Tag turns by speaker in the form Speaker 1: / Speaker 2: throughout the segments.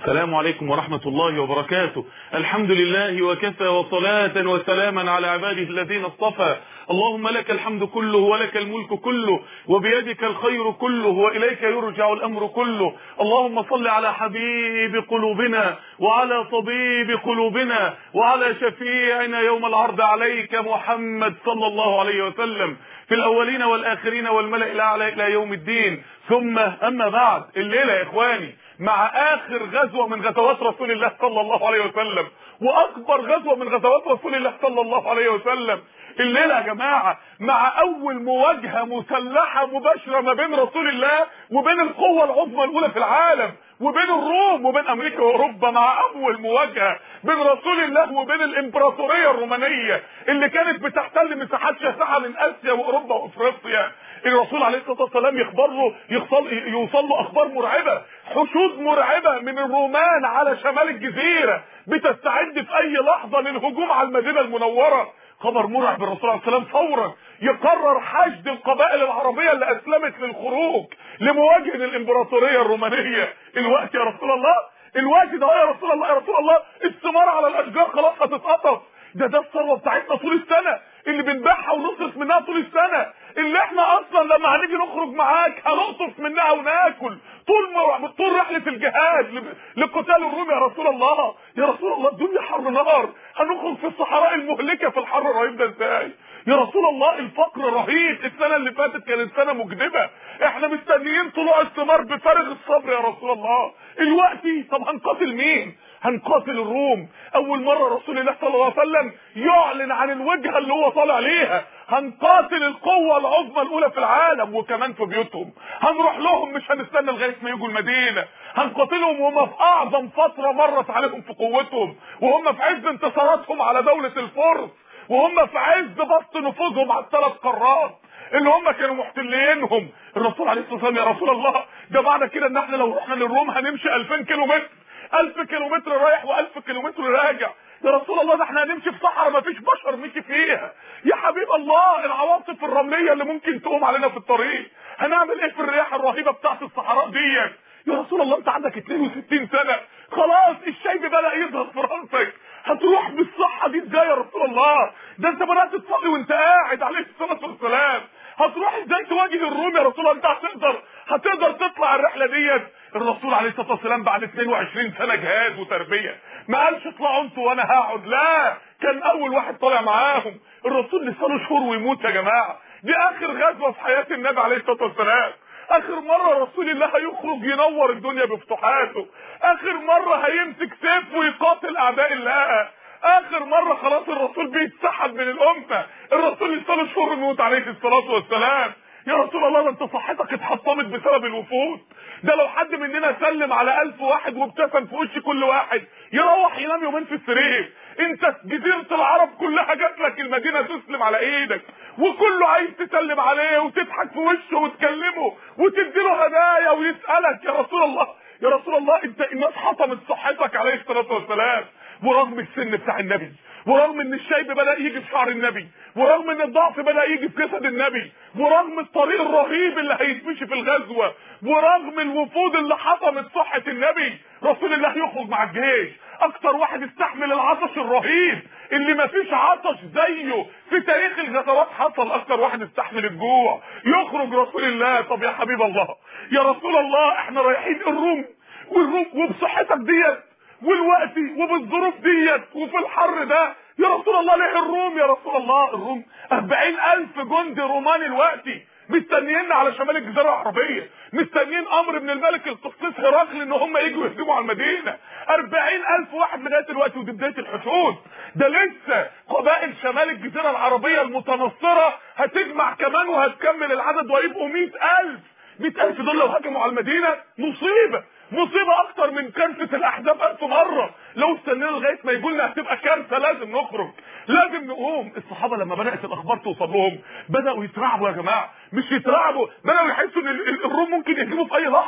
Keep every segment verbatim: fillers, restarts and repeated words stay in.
Speaker 1: السلام عليكم ورحمة الله وبركاته. الحمد لله وكفى، وصلاة وسلاما على عباده الذين اصطفى. اللهم لك الحمد كله ولك الملك كله وبيدك الخير كله وإليك يرجع الأمر كله. اللهم صل على حبيب قلوبنا وعلى طبيب قلوبنا وعلى شفيعنا يوم العرض عليك محمد صلى الله عليه وسلم في الأولين والآخرين والملأ الأعلى إلى يوم الدين. ثم أما بعد، الليلة يا إخواني مع آخر غزوة من غزوات رسول الله صلى الله عليه وسلم وأكبر غزوة من غزوات رسول الله صلى الله عليه وسلم. الليلة يا جماعة مع أول مواجهة مسلحة مباشرة ما بين رسول الله وبين القوة العظمى الأولى في العالم وبين الروم وبين أمريكا وأوروبا. مع أول مواجهة بين رسول الله وبين الإمبراطورية الرومانية اللي كانت بتحتل مساحات شاسعة من آسيا وأوروبا وأفريقيا. الرسول عليه الصلاة والسلام يخبر له يوصل, يوصل له أخبار مرعبة، حشود مرعبة من الرومان على شمال الجزيرة بتستعد في أي لحظة للهجوم على المدينة المنورة. خبر مرعب. الرسول عليه السلام فورا يقرر حشد القبائل العربية اللي أسلمت للخروج لمواجهة الإمبراطورية الرومانية. الوقت يا رسول الله، الوقت ده يا رسول الله، يا رسول الله الثمار على الأشجار خلاص هتتقطف. ده ده الثروة بتاعتنا طول السنة اللي بنبيعها ونصرف منها طول السنة، اللي احنا اصلا لما هنيجي نخرج معاك هنقطف منها وناكل طول مر... طول رحله الجهاد لقتال الروم. يا رسول الله، يا رسول الله الدنيا حر نار، هنخرج في الصحراء المهلكه في الحر الرهيب ده ازاي؟ يا رسول الله الفقر رهيب، السنه اللي فاتت كانت سنه مجدبه، احنا مستنيين طلوع الثمار بفارغ الصبر يا رسول الله. الوقتي طب هنقاتل مين؟ هنقاتل الروم. اول مره رسول الله صلى الله عليه وسلم يعلن عن الوجهه اللي هو طالع ليها. هنقاتل القوه العظمى الاولى في العالم وكمان في بيوتهم، هنروح لهم مش هنستنى لغايه ما يجوا المدينه، هنقاتلهم وهم في اعظم فتره مرت عليهم في قوتهم، وهم في عز انتصاراتهم على دوله الفرس، وهم في عز بسط نفوذهم على الثلاث قارات اللي هم كانوا محتلينهم. الرسول عليه الصلاه والسلام يا رسول الله ده معنى كده ان احنا لو رحنا للروم هنمشي ألفين كيلو متر، ألف كيلو متر رايح وألف كيلو متر راجع. يا رسول الله ده احنا هنمشي في صحراء ما فيش بشر مشي فيها. يا حبيب الله العواصف الرمليه اللي ممكن تقوم علينا في الطريق، هنعمل ايه في الرياح الرهيبه بتاعت الصحراء ديت؟ يا رسول الله انت عندك اتنين وستين سنه، خلاص الشيب بدا يظهر في راسك، هتروح بالصحه دي ازاي يا رسول الله؟ ده انت بدات تصلي وانت قاعد عليه الصلاه والسلام، هتروح ازاي تواجه الروم يا رسول الله؟ انت هتقدر هتقدر تطلع الرحله ديت؟ الرسول عليه الصلاه والسلام بعد اتنين وعشرين سنه جهاد وتربيه ما قالش اطلعوا انتوا وانا هقعد، لا كان اول واحد طالع معاهم. الرسول لسانه شهور ويموت يا جماعه، دي اخر غزوه في حياه النبي عليه الصلاه والسلام، اخر مره رسول الله هيخرج ينور الدنيا بفتوحاته، اخر مره هيمسك سيف ويقاتل اعداء الله، اخر مره خلاص الرسول بيتسحب من الامه. الرسول لسانه شهور ويموت عليه الصلاه والسلام. يا رسول الله ده انت صحتك اتحطمت بسبب الوفود، ده لو حد مننا سلم على ألف واحد وابتسم في وش كل واحد يروح ينام يومين في السرير. انت جزيرة العرب كلها جات لك المدينة تسلم على ايدك، وكله عايز تسلم عليه وتضحك في وشه وتكلمه وتديله هدايا ويسألك. يا رسول الله، يا رسول الله انت الناس حطمت صحتك عليه الصلاة والسلام، ورغم السن بتاع النبي، ورغم ان الشيب بدأ يجي في شعر النبي، ورغم ان الضعف بدأ يجي في جسد النبي، ورغم الطريق الرهيب اللي هيتمشي في الغزوة، ورغم الوفود اللي حطمت صحة النبي، رسول الله يخرج مع الجيش. اكتر واحد استحمل العطش الرهيب اللي مفيش عطش زيه في تاريخ الغزوات حصل، اكتر واحد استحمل الجوع يخرج رسول الله. طب يا حبيب الله، يا رسول الله احنا رايحين الروم والروم وبصحتك ديت والوقت وبالظروف ديت وفي الحر ده، يا رسول الله ليه الروم؟ يا رسول الله الروم أربعين ألف جندي روماني الوقتي مستنيين على شمال الجزيرة العربية، مستنيين امر من الملك القسطس هرقل ان هم يجوا يهجموا على المدينة. أربعين ألف واحد لغاية دلوقتي، ودي بداية الحشود، ده لسه قبائل شمال الجزيرة العربية المتنصرة هتجمع كمان وهتكمل العدد ويبقوا مئة ألف. مئة ألف دول لو هجموا على المدينة مصيبة، مصيبة اكتر من كارثة الاحزاب الف مرة. لو استنينا لغاية ما يقولنا هتبقى كارثة، لازم نخرج، لازم نقوم. الصحابة لما بدأت الاخبار توصل لهم بدأوا يترعبوا يا جماعة، مش يترعبوا، بدأوا يحسوا ان الروم ممكن يهجموا في اي لحظة.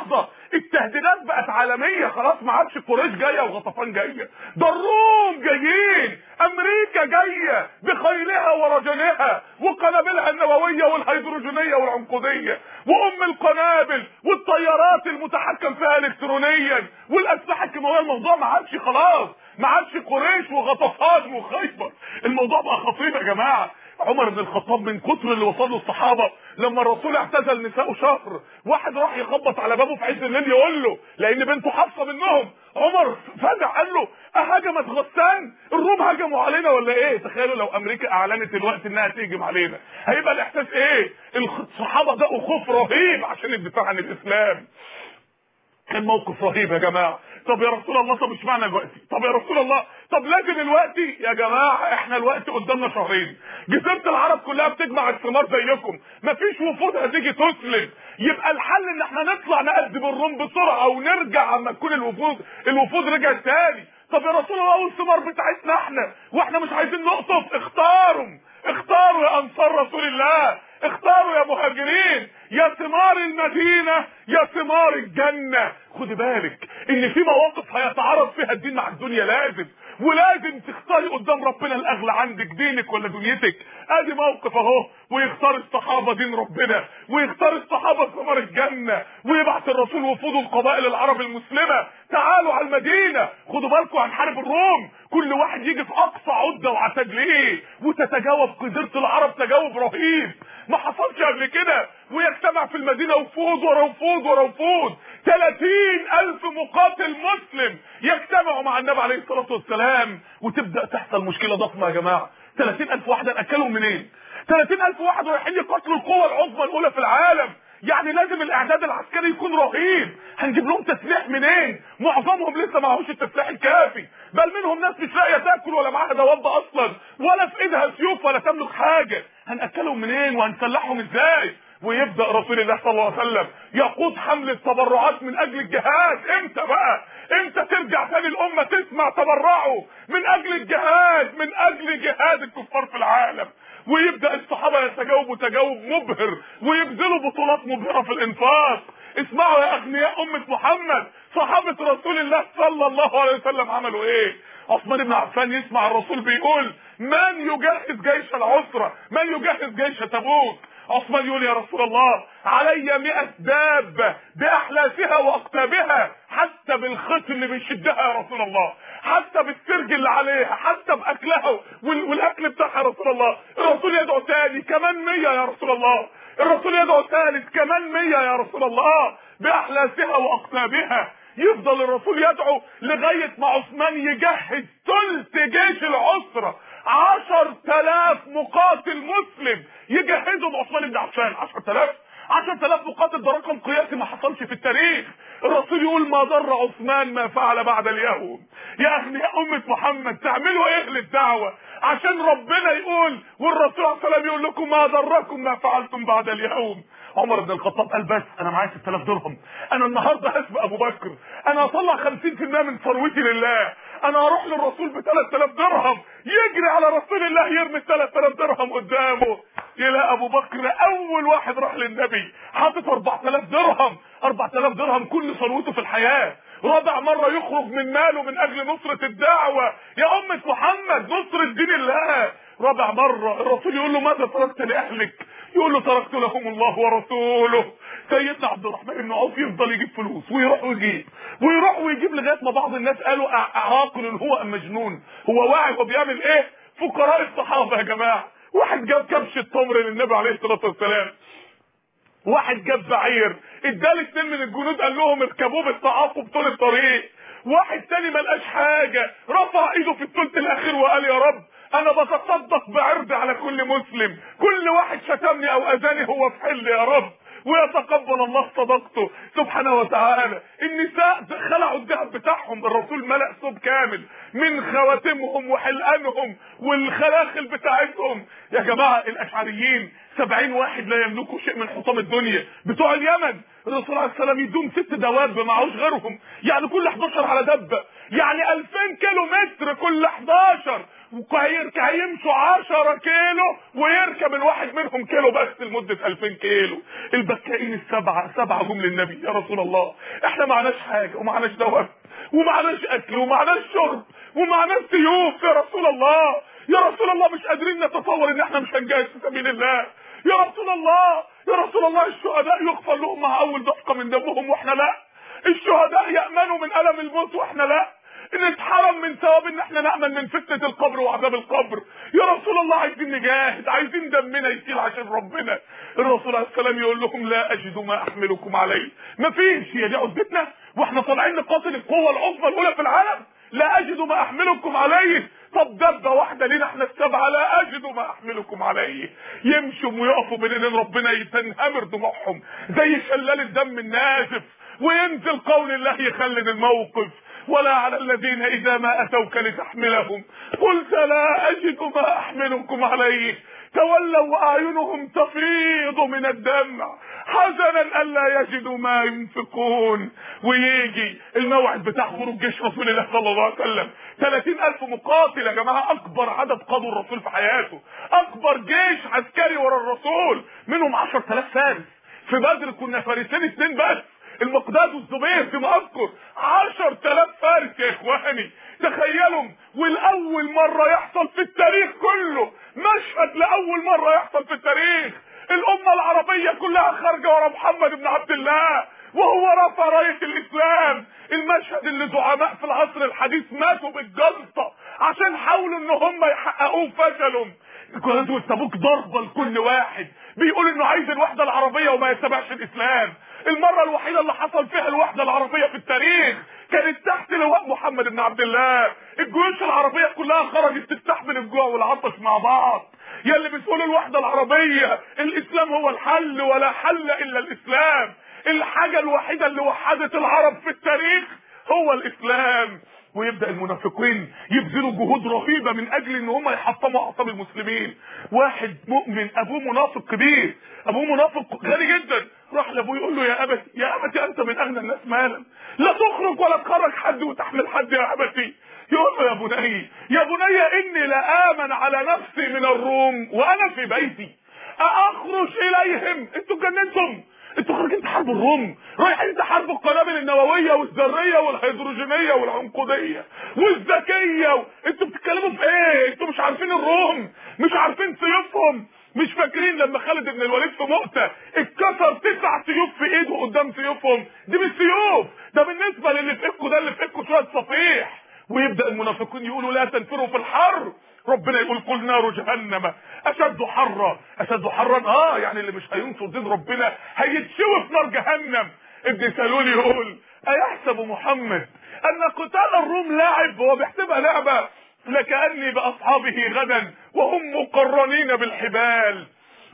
Speaker 1: التهديدات بقت عالميه خلاص، ما عادش قريش جايه وغطفان جايه، ده الروم جايين، امريكا جايه بخيلها ورجلها وقنابلها النوويه والهيدروجينيه والعنقوديه وام القنابل والطيارات المتحكم فيها الكترونيا والاسلحه الكيماويه. الموضوع ما عادش خلاص، ما عادش قريش وغطفان وخيبر، الموضوع بقى خطير يا جماعه. عمر بن الخطاب من كتر اللي وصل له الصحابه، لما الرسول اعتزل نساءه شهر، واحد راح يخبط على بابه في عز الليل يقول له لان بنته حافظه منهم، عمر فزع قال له اهاجمت غسان؟ الروم هجموا علينا ولا ايه؟ تخيلوا لو امريكا اعلنت دلوقتي انها تهجم علينا، هيبقى الاحساس ايه؟ الصحابه دقوا خوف رهيب عشان الدفاع عن الاسلام. كان موقف رهيب يا جماعه. طب يا رسول الله، طب اشمعنى دلوقتي؟ طب يا رسول الله، طب لازم دلوقتي؟ يا جماعه احنا الوقت قدامنا شهرين، جزيره العرب كلها بتجمع الثمار زيكم، مفيش وفود هتيجي تسلم، يبقى الحل ان احنا نطلع نقدم الروم بسرعه ونرجع اما تكون الوفود الوفود رجعت تاني. طب يا رسول الله والثمار بتاعتنا احنا واحنا مش عايزين نقطف، اختاروا اختاروا يا انصار رسول الله، اختاروا يا مهاجرين، يا ثمار المدينة يا ثمار الجنة. خد بالك ان في مواقف هيتعارض فيها الدين مع الدنيا، لازم ولازم تختاري قدام ربنا الاغلى عندك، دينك ولا دنيتك. ادي موقف اهو، ويختار الصحابة دين ربنا، ويختار الصحابة ثمار الجنة، ويبعث الرسول وفود القبائل العرب المسلمة، تعالوا على المدينة، خدوا بالكم هنحارب الروم. كل واحد يجي في اقصى عدة وعتاد ليه، وتتجاوب جزيرة العرب تجاوب رهيب ما حصلش قبل كده، ويجتمع في المدينة وفود ورا وفود ورا وفود، ثلاثين الف مقاتل مسلم يجتمعوا مع النبي عليه الصلاة والسلام، وتبدأ تحصل مشكلة ضخمة يا جماعة. ثلاثين الف واحد نأكلهم منين؟ ثلاثين الف واحد رايحين يقاتلوا القوة العظمى الأولى في العالم، يعني لازم الاعداد العسكري يكون رهيب. هنجيب لهم تسليح منين؟ معظمهم لسه معهوش التسليح الكافي، بل منهم ناس مش لاقيه تاكل ولا معاها دواب اصلا، ولا في ايدها سيوف ولا تملك حاجه. هناكلهم منين وهنسلحهم ازاي؟ ويبدا رسول الله صلى الله عليه وسلم يقود حمله تبرعات من اجل الجهاد. امتى بقى؟ امتى ترجع تاني الامه تسمع تبرعوا من اجل الجهاد، من اجل جهاد الكفار في العالم؟ ويبدأ الصحابة يتجاوبوا تجاوب مبهر، ويبذلوا بطولات مبهرة في الانفاق. اسمعوا يا اغنياء امة محمد، صحابة رسول الله صلى الله عليه وسلم عملوا ايه؟ عثمان بن عفان يسمع الرسول بيقول من يجهز جيش العسرة، من يجهز جيش تبوك؟ عثمان يقول يا رسول الله علي مئة دابة بأحلافها وأقتابها، حتى بالخيط اللي بيشدها يا رسول الله، حتى بالسرج اللي عليها، حتى بأكلها والأكل بتاعها يا رسول الله. الرسول يدعو تاني كمان مية يا رسول الله، الرسول يدعو ثالث كمان مية يا رسول الله بأحلافها وأقتابها. يفضل الرسول يدعو لغاية ما عثمان يجهز ثلث جيش العسرة، عشر تلاف مقاتل مسلم يجهزهم عثمان بن عفان. عشر تلاف عشر تلاف مقاتل، ده رقم قياسي ما حصلش في التاريخ. الرسول يقول ما ضر عثمان ما فعل بعد اليوم. يا اغنياء امة محمد تعملوا ايه للدعوة عشان ربنا يقول والرسول صلى الله عليه وسلم يقول لكم ما ضركم ما فعلتم بعد اليوم؟ عمر بن الخطاب قال بس انا معايا ستة آلاف درهم، انا النهارده هسبق ابو بكر، انا هطلع خمسين في المية من ثروتي لله، انا هروح للرسول ب ثلاثة آلاف درهم، يجري على رسول الله يرمي ثلاثة آلاف درهم قدامه. يلاقي ابو بكر اول واحد راح للنبي حاطط أربعة آلاف درهم، أربعة آلاف درهم كل ثروته في الحياه. رابع مره يخرج من ماله من اجل نصره الدعوه يا امه محمد، نصره دين الله. رابع مره الرسول يقول له ماذا تركت لاهلك؟ يقول له تركت لهم الله ورسوله. سيدنا عبد الرحمن بن عوف يفضل يجيب فلوس ويروح ويجيب ويروح ويجيب لغايه ما بعض الناس قالوا عاقل هو ام مجنون، هو واعي وبيعمل ايه؟ فقراء الصحابه يا جماعه، واحد جاب كبش التمر للنبي عليه الصلاه والسلام، واحد جاب بعير اداه اتنين من الجنود قال لهم اركبوه بالتعاقب طول الطريق، واحد تاني ما لقاش حاجه رفع ايده في الثلث الاخير وقال يا رب انا بتصدق بعرض على كل مسلم، كل واحد شتمني او اذاني هو في حل يا رب، ويتقبل الله صدقته سبحانه وتعالى. النساء خلعوا الذهب بتاعهم، الرسول ملأ ثوب كامل من خواتمهم وحلقانهم والخلاخل بتاعتهم. يا جماعه الاشعريين سبعين واحد لا يملكوا شيء من حطام الدنيا بتوع اليمن، الرسول عليه السلام يدوم ست دواب معهوش غيرهم، يعني كل حداشر على دبه، يعني ألفين كيلو متر كل حداشر، هيمشوا عشرة كيلو ويركب الواحد منهم كيلو بس لمدة ألفين كيلو. البكائين السبعة سبعة جم للنبي: يا رسول الله احنا معناش حاجة ومعناش دواب ومعناش اكل ومعناش شرب ومعناش سيوف يا رسول الله، يا رسول الله مش قادرين نتصور ان احنا مش هنجاهد في سبيل الله، يا رسول الله يا رسول الله الشهداء يغفر لهم مع اول دفقة من دمهم واحنا لا، الشهداء يأمنوا من ألم الموت واحنا لا، نتحرم من ثواب ان احنا نأمن من فتنة القبر وعذاب القبر، يا رسول الله عايزين نجاهد، عايزين دمنا يسيل عشان ربنا. الرسول عليه السلام يقول لهم: لا اجد ما احملكم عليه. مفيش، هي دي عدتنا واحنا طالعين نقاتل القوة العظمى الاولى في العالم؟ لا اجد ما احملكم عليه. طب دبه واحده لينا احنا السبعه: لا اجد ما احملكم عليه. يمشوا ويقفوا بين ايدين ربنا تنهمر دموعهم زي شلال الدم النازف، وينزل قول الله يخلد الموقف: ولا على الذين اذا ما اتوك لتحملهم قلت لا اجد ما احملكم عليه تولوا واعينهم تفيض من الدمع حزنا الا يجدوا ما ينفقون. ويجي الموعد بتاع خروج جيش رسول الله صلى الله عليه وسلم، ثلاثين ألف مقاتل يا جماعه، اكبر عدد قاده الرسول في حياته، اكبر جيش عسكري ورا الرسول، منهم عشرة آلاف فارس. في بدر كنا فارسين اثنين بس، المقداد والزبير في مأذكر، عشرة آلاف فارس يا اخواني. تخيلوا، والاول مره يحصل في التاريخ كله، مشهد لاول مره يحصل في التاريخ، الامه العربيه كلها خارجه ورا محمد بن عبد الله وهو رفع رايه الاسلام. المشهد اللي زعماء في العصر الحديث ماتوا بالجلطه عشان حاولوا ان هم يحققوه فشلوا. غزوة تبوك ضربه لكل واحد بيقول انه عايز الوحده العربيه وما يتبعش الاسلام. المره الوحيده اللي حصل فيها الوحده العربيه في التاريخ كانت تحت لواء محمد بن عبد الله. الجيوش العربيه كلها خرجت تستحمل الجوع والعطش مع بعض. يا اللي بتقول الوحده العربيه الاسلام هو الحل، ولا حل الا الاسلام. الحاجه الوحيده اللي وحدت العرب في التاريخ هو الاسلام. ويبدأ المنافقين يبذلوا جهود رهيبة من اجل ان هم يحطموا اعصاب المسلمين. واحد مؤمن ابوه منافق كبير، ابوه منافق غني جدا، راح لابوه يقول له: يا ابتي يا ابتي انت من اغنى الناس مالا، لا تخرج ولا تخرج حد وتحمل حد يا ابتي. يقول له: يا بني يا بني اني لآمن على نفسي من الروم وانا في بيتي اخرج اليهم. انتوا اتجننتم، انتوا خارجين تحاربوا الروم، رايحين تحاربوا القنابل النوويه والذريه والهيدروجينيه والعنقوديه والذكيه. انتوا بتتكلموا في ايه؟ انتوا مش عارفين الروم، مش عارفين سيوفهم، مش فاكرين لما خالد بن الوليد في مؤتة اتكسر تسع سيوف في ايده قدام سيوفهم؟ دي مش سيوف، ده بالنسبه للي في ايدكم، ده اللي في ايدكم شويه صفيح. ويبدا المنافقين يقولوا: لا تنفروا في الحر. ربنا يقول: قل نار جهنم اشد حرا. اشد حرا اه يعني اللي مش هينصر دين ربنا هيتشوي في نار جهنم. ابن سلول يقول: ايحسب محمد ان قتال الروم لاعب؟ هو بيحسبها لعبه؟ لكأني باصحابه غدا وهم مقرنين بالحبال.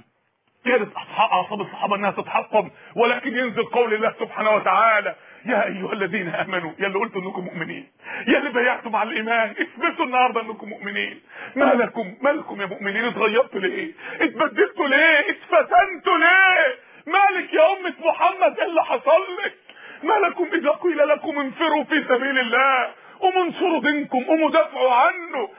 Speaker 1: كانت اعصاب الصحابه انها تتحطم، ولكن ينزل قول الله سبحانه وتعالى: يا ايها الذين امنوا، يا اللي قلتوا انكم مؤمنين، يا اللي بيعتوا مع الايمان، اثبتوا النهارده انكم مؤمنين. ما لكم مالكم يا مؤمنين؟ اتغيرتوا ليه؟ اتبدلتوا ليه؟ اتفتنتوا ليه؟ مالك يا امه محمد؟ ايه اللي حصل لك؟ ما لكم اذا قيل لكم انفروا في سبيل الله قوموا انصروا دينكم، قوموا دافعوا عنه،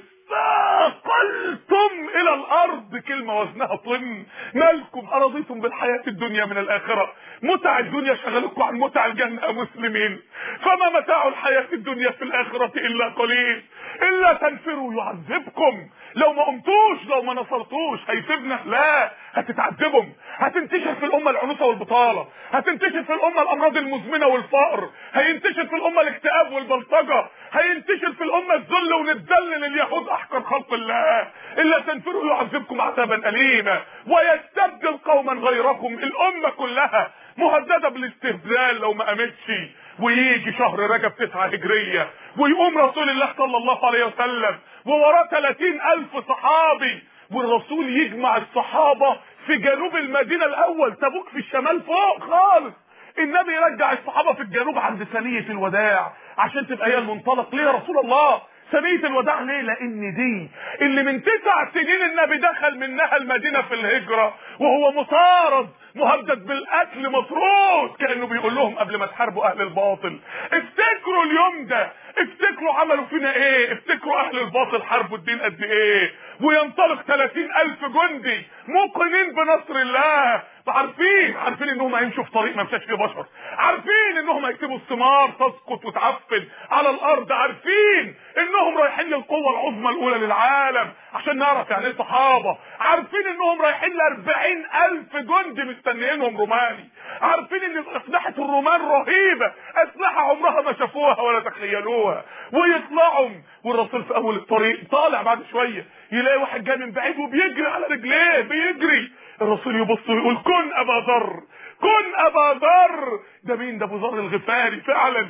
Speaker 1: اثاقلتم الى الارض، كلمه وزنها طن. مالكم ارضيتم بالحياه الدنيا من الاخره؟ متع الدنيا شغلكم عن متع الجنه يا مسلمين، فما متاع الحياه الدنيا في الاخره الا قليل. الا تنفروا يعذبكم، لو ما قمتوش لو ما نصرتوش هيسيبنا؟ لا، هتتعذبوا. هتنتشر في الامه العنوسه والبطاله، هتنتشر في الامه الامراض المزمنه والفقر، هينتشر في الامه الاكتئاب والبلطجه، هينتشر في الامه الذل ونتذلل اليهود احقر خلق الله. الا تنفروا يعذبكم عذابا اليما ويستبدل قوما غيركم. الامه كلها مهدده بالاستبدال لو ما قامتش. ويجي شهر رجب تسعة هجريه ويقوم رسول الله صلى الله عليه وسلم ووراه ثلاثين ألف صحابي، والرسول يجمع الصحابه في جنوب المدينه الاول، تبوك في الشمال فوق خالص. النبي يرجع الصحابه في الجنوب عند ثنيه الوداع عشان تبقى هي المنطلق. ليه يا رسول الله ثنيه الوداع؟ ليه؟ لان دي اللي من تسع سنين النبي دخل منها المدينه في الهجره وهو مطارد مهدد بالقتل مطرود، كانه بيقول لهم قبل ما تحاربوا اهل الباطل افتكروا اليوم ده، افتكروا تفتكروا عملوا فينا ايه؟ افتكروا اهل الباطل حاربوا الدين قد ايه؟ وينطلق ثلاثين الف جندي موقنين بنصر الله، عارفين عارفين انهم هيمشوا في طريق ما مشاش فيه بشر، عارفين انهم هيكتبوا الثمار تسقط وتعفن على الارض، عارفين انهم رايحين للقوه العظمى الاولى للعالم عشان نعرف يعني ايه صحابه، عارفين انهم رايحين ل أربعين الف جندي مستنيينهم روماني، عارفين ان اسلحه الرومان رهيبه، اسلحه عمرها ما شافوها ولا تخيلوها، ويطلعوا والرسول في اول الطريق طالع بعد شويه يلاقي واحد جاي من بعيد وبيجري على رجليه بيجري، الرسول يبص ويقول كن ابا ذر، كن ابا ذر. ده مين؟ ده ابو ذر الغفاري فعلا،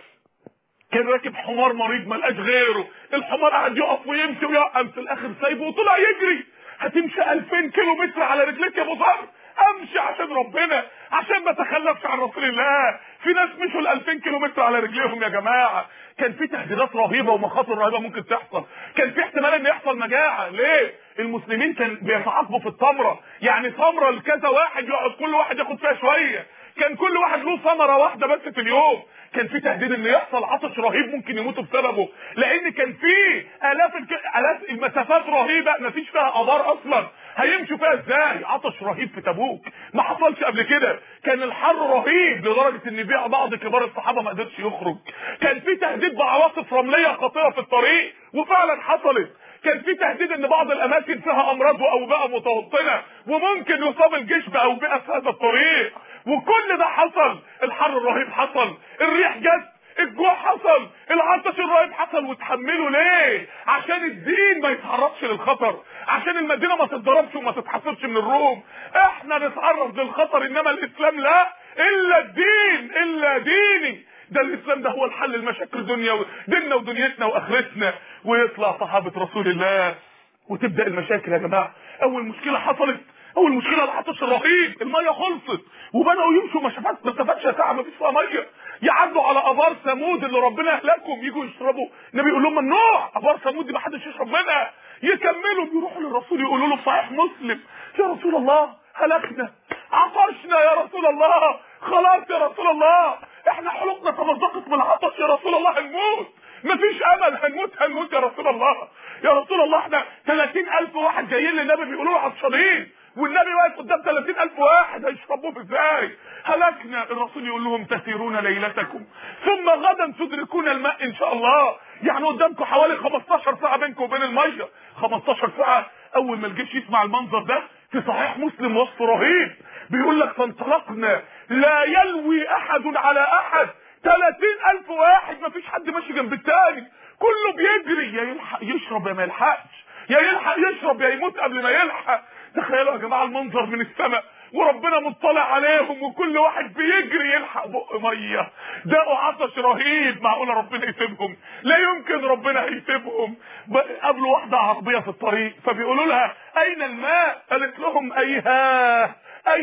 Speaker 1: كان راكب حمار مريض ما لقاش غيره، الحمار قعد يقف ويمشي ويقف في الاخر سايبه وطلع يجري. هتمشي ألفين كيلو متر على رجليك يا ابو ذر؟ امشي عشان ربنا، عشان ما اتخلفش عن رسول الله. في ناس مشوا ال ألفين كيلو متر على رجليهم يا جماعه. كان في تهديدات رهيبه ومخاطر رهيبه ممكن تحصل، كان في احتمال ان يحصل مجاعه. ليه؟ المسلمين كان بيتعاقبوا في التمره، يعني تمره لكذا واحد يقعد كل واحد ياخد فيها شويه، كان كل واحد له ثمره واحده بس في اليوم. كان في تهديد ان يحصل عطش رهيب ممكن يموتوا بسببه، لان كان في الاف الاف المسافات رهيبه ما فيش فيها ابار اصلا، هيمشوا فيها ازاي؟ عطش رهيب في تبوك ما حصلش قبل كده، كان الحر رهيب لدرجه ان بيع بعض كبار الصحابه ما قدرش يخرج، كان في تهديد بعواصف رمليه خطيره في الطريق وفعلا حصلت، كان في تهديد ان بعض الاماكن فيها امراض واوبئه متوطنه وممكن يصاب الجيش باوبئه في هذا الطريق، وكل ده حصل. الحر الرهيب حصل، الريح جت، الجوع حصل، العطش الرهيب حصل، وتحملوا ليه؟ عشان الدين ما يتعرضش للخطر، عشان المدينه ما تتضربش وما تتحصرش من الروم. احنا نتعرض للخطر انما الاسلام لا، الا الدين الا ديني، ده الاسلام ده هو الحل لمشاكل الدنيا ديننا ودنيتنا واخرتنا. ويطلع صحابه رسول الله وتبدا المشاكل يا جماعه. اول مشكله حصلت، اول مشكله العطش الرهيب، الميه خلصت وبداوا يمشوا مسافات مسافات ساعه ما فيش فيها ميه، يعدوا على ابار ثمود اللي ربنا اهلكهم، يجوا يشربوا، النبي يقول لهم ممنوع، ابار ثمود دي ما حدش يشرب منها. يكملوا يروحوا للرسول يقولوا له في صحيح مسلم يا رسول الله هلكنا، عطشنا يا رسول الله، خلاص يا رسول الله احنا حلقنا تمزقت من العطش يا رسول الله، هنموت، مفيش امل، هنموت هنموت يا رسول الله، يا رسول الله احنا ثلاثين الف واحد جايين للنبي بيقولوا له عطشانين، والنبي واقف قدام ثلاثين الف واحد هيشربوه ازاي؟ هلكنا. الرسول يقول لهم تسيرون ليلتكم ثم غدا تدركون الماء ان شاء الله، يعني قدامكم حوالي خمستاشر ساعه بينكم وبين الميه، خمستاشر ساعه. اول ما الجيش يسمع المنظر ده في صحيح مسلم وصف رهيب بيقول لك فانطلقنا لا يلوي احد على احد، ثلاثين الف واحد ما فيش حد ماشي جنب الثاني، كله بيجري، يا يلحق يشرب يا ما يلحقش، يا يلحق يشرب يا يموت قبل ما يلحق. تخيلوا يا جماعه المنظر من السماء وربنا مطلع عليهم وكل واحد بيجري يلحق بق ميه، دقوا عطش رهيب، معقوله ربنا يسيبهم؟ لا يمكن ربنا هيسيبهم. قابلوا واحده عربيه في الطريق فبيقولوا لها اين الماء؟ قالت لهم ايها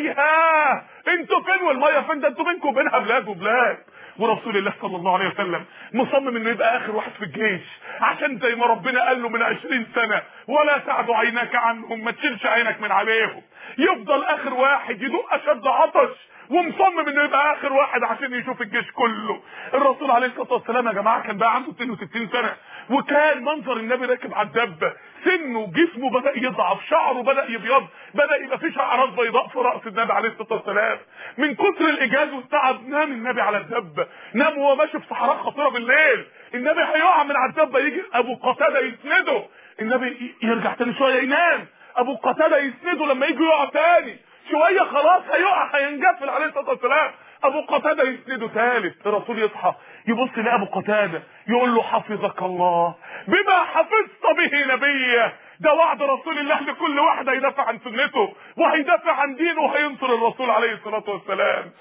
Speaker 1: ايها انتوا فين والميه فين؟ ده انتوا بينكم وبينها بلاد وبلاد. ورسول الله صلى الله عليه وسلم مصمم انه يبقى اخر واحد في الجيش، عشان زي ما ربنا قال له من عشرين سنه ولا تعد عيناك عنهم، ما تشيلش عينك من عليهم، يفضل اخر واحد يدق اشد عطش ومصمم انه يبقى اخر واحد عشان يشوف الجيش كله. الرسول عليه الصلاه والسلام يا جماعه كان بقى عنده اثنين وستين سنه، وكان منظر النبي راكب على الدبه، سنه جسمه بدا يضعف، شعره بدا يبيض، بدا يبقى فيه شعرات بيضاء في راس النبي عليه الصلاه والسلام، من كتر الاجهاد والتعب نام النبي على الدبه، نام وهو ماشي في صحراء خطيره بالليل، النبي هيقع من على الدبه، يجي ابو قتاده يسنده، النبي يرجع تاني شويه ينام، ابو قتاده يسنده، لما يجي يقع تاني شويه خلاص هيقع هينجفل عليه الصلاه والسلام، ابو قتاده يسنده ثالث. الرسول يصحى يبص لابو قتاده يقول له حفظك الله بما حفظت به نبيه، ده وعد رسول الله لكل واحد هيدافع عن سنته وهيدافع عن دينه وهينصر الرسول عليه الصلاه والسلام.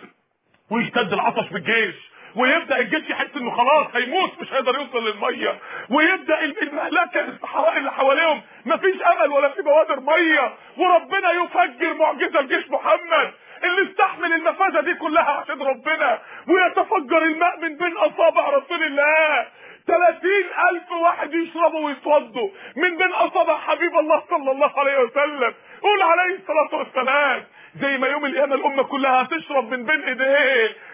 Speaker 1: ويشتد العطش بالجيش ويبدا الجيش يحس انه خلاص هيموت مش هيقدر يوصل للميه، ويبدا المهلكه الصحراء اللي حواليهم مفيش امل ولا في بوادر ميه، وربنا يفجر معجزه لجيش محمد اللي استحمل المفازه دي كلها عشان ربنا، ويتفجر الماء من بين اصابع رسول الله، ثلاثين الف واحد يشربوا ويتوضوا من بين اصابع حبيب الله صلى الله عليه وسلم. قول عليه الصلاه والسلام زي ما يوم القيامه الامه كلها هتشرب من بين ايديه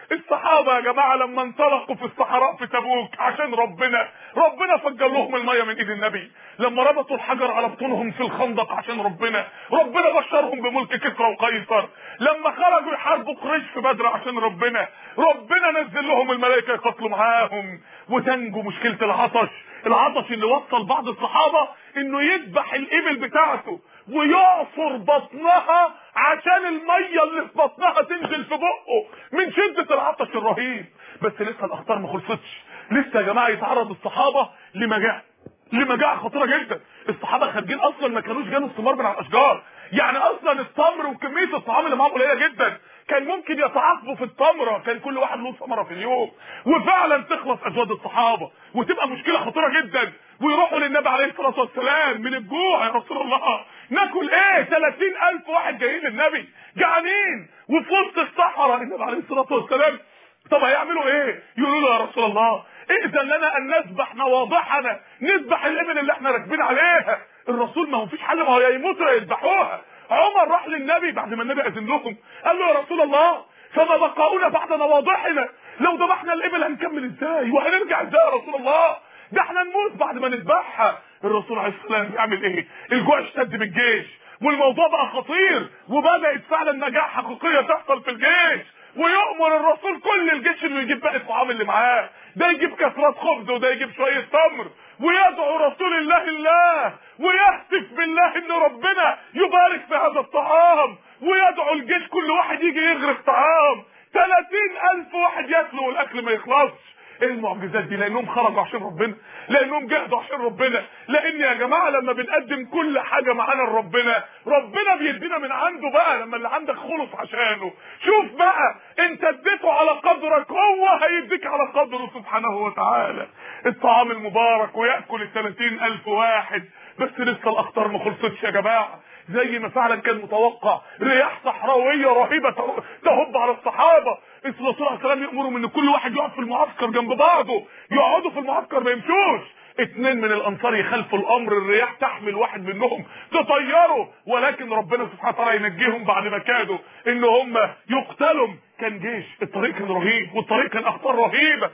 Speaker 1: الصحابه يا جماعه لما انطلقوا في الصحراء في تبوك عشان ربنا، ربنا فجر لهم الميه من ايد النبي. لما ربطوا الحجر على بطونهم في الخندق عشان ربنا، ربنا بشرهم بملك كسرى وقيصر. لما خرجوا يحاربوا قريش في بدر عشان ربنا، ربنا نزل لهم الملائكه يقاتلوا معاهم. وتنجو مشكله العطش، العطش اللي وصل بعض الصحابه انه يذبح الابل بتاعته ويعصر بطنها عشان الميه اللي في بطنها تنزل في بقه من شده العطش الرهيب. بس لسه الاخطار ما خلصتش، لسه يا جماعه يتعرض الصحابه لمجاعه، لمجاعه خطيره جدا. الصحابه خارجين اصلا ما كانوش جانوا الثمار من على الاشجار، يعني اصلا التمر وكميه الطعام اللي معاهم قليله جدا، كان ممكن يتعاقبوا في التمره، كان كل واحد له ثمره في اليوم وفعلا تخلص ازواج الصحابه وتبقى مشكله خطيره جدا، ويروحوا للنبي عليه الصلاه والسلام من الجوع يا رسول الله ناكل ايه؟ ثلاثين ألف واحد جايين للنبي جعانين وفي وسط الصحراء. النبي عليه الصلاه والسلام طب هيعملوا ايه؟ يقولوا له يا رسول الله ائذن لنا ان نذبح نواضحنا، نذبح الابل اللي احنا راكبين عليها. الرسول ما هو فيش حل، ما هو يا يموتوا يا يذبحوها. عمر راح للنبي بعد ما النبي اذن لهم قال له يا رسول الله فما بقاؤنا بعد نواضحنا، لو ذبحنا الابل هنكمل ازاي وهنرجع ازاي يا رسول الله؟ ده احنا نموت بعد ما نذبحها. الرسول عليه السلام يعمل ايه؟ الجوع اشتد بالجيش والموضوع بقى خطير وبدات فعلا مجاعه حقيقيه تحصل في الجيش، ويؤمر الرسول كل الجيش انه يجيب باقي الطعام اللي معاه، ده يجيب كسرات خبز وده يجيب شويه تمر، ويدعو رسول الله الله ويهتف بالله ان ربنا يبارك في هذا الطعام، ويدعو الجيش كل واحد يجي يغرف طعام. ثلاثين ألف واحد ياكلوا والاكل ما يخلصش. ايه المعجزات دي؟ لانهم خرجوا عشان ربنا، لانهم جهدوا عشان ربنا. لان يا جماعه لما بنقدم كل حاجه معانا لربنا، ربنا بيدينا من عنده بقى لما اللي عندك خلص عشانه. شوف بقى انت اديته على قدرك هو هيديك على قدره سبحانه وتعالى. الطعام المبارك ويأكل الثلاثين ألف واحد. بس لسه الاخطار ما خلصتش يا جماعه، زي ما فعلا كان متوقع رياح صحراويه رهيبه تهب على الصحابه. الرسول صلى الله عليه وسلم يأمرهم ان كل واحد يقعد في المعسكر جنب بعضه، يقعدوا في المعسكر ما يمشوش. اتنين من الانصار يخالفوا الامر، الرياح تحمل واحد منهم تطيروا، ولكن ربنا سبحانه وتعالى ينجيهم بعد ما كادوا ان هم يقتلوا. كان جيش، الطريق كان رهيب والطريق كان اخطار رهيبه.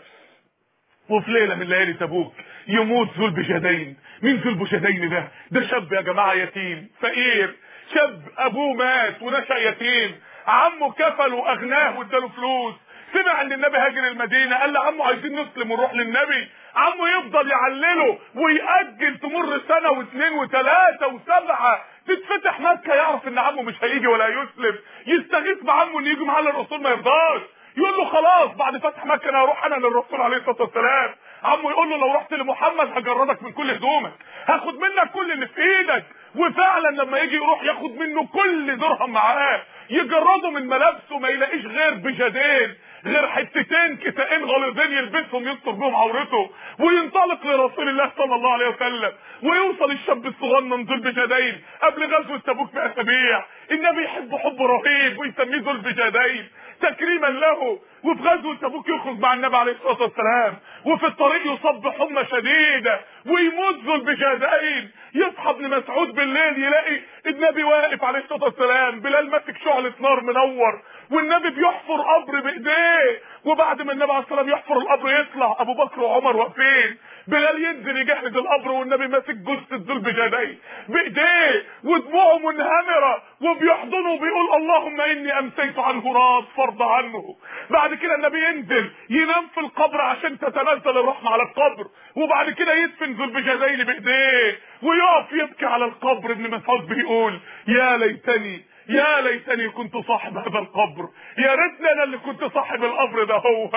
Speaker 1: وفي ليله من ليالي تبوك يموت ذو البجدين. مين ذو البجدين ده؟ ده شاب يا جماعه يتيم فقير، شاب ابوه مات ونشأ يتيم، عمه كفله واغناه واداله فلوس. سمع ان النبي هاجر المدينه قال لعمه عايزين نسلم ونروح للنبي. عمه يفضل يعلله ويأجل، تمر سنه واثنين وثلاثه وسبعه تتفتح مكه، يعرف ان عمه مش هيجي ولا يسلم، يستغيث بعمه ان يجي معاه للرسول ما يرضاش، يقول له خلاص بعد فتح مكه انا هروح انا للرسول عليه الصلاه والسلام. عمه يقول له لو رحت لمحمد هجردك من كل هدومك، هاخد منك كل اللي في ايدك. وفعلا لما يجي يروح ياخد منه كل درهم معاه، يجرده من ملابسه ما يلاقيش غير بجدين، غير حتتين كتائين غليظين يلبسهم يستر بهم عورته، وينطلق لرسول الله صلى الله عليه وسلم. ويوصل الشاب الصغنن ذو البجدين قبل غزوه تبوك باسابيع، النبي يحب حب رهيب ويسميه ذو البجدين تكريما له. وفي غزوه تبوك يخرج مع النبي عليه الصلاه والسلام، وفي الطريق يصاب بحمى شديده ويموت ذو البجدين. يصحى ابن مسعود بالليل يلاقي النبي واقف عليه الصلاه والسلام، بلال ماسك شعله نار منور، والنبي بيحفر قبر بايديه. وبعد ما النبي عليه الصلاه والسلام يحفر القبر يطلع ابو بكر وعمر واقفين، بلال ينزل يجهز القبر والنبي ماسك جثه ذو البجدين بايديه ودموعه منهمره وبيحضنه وبيقول اللهم اني امسيت عنه راض فرض عنه. بعد كده النبي ينزل ينام في القبر عشان تتنزل الرحمه على القبر، وبعد كده يدفن ذو البجدين بايديه ويقف يبكي على القبر. ابن مسعود بيقول يا ليتني يا ليتني كنت صاحب هذا القبر، يا ريتني انا اللي كنت صاحب القبر ده. هو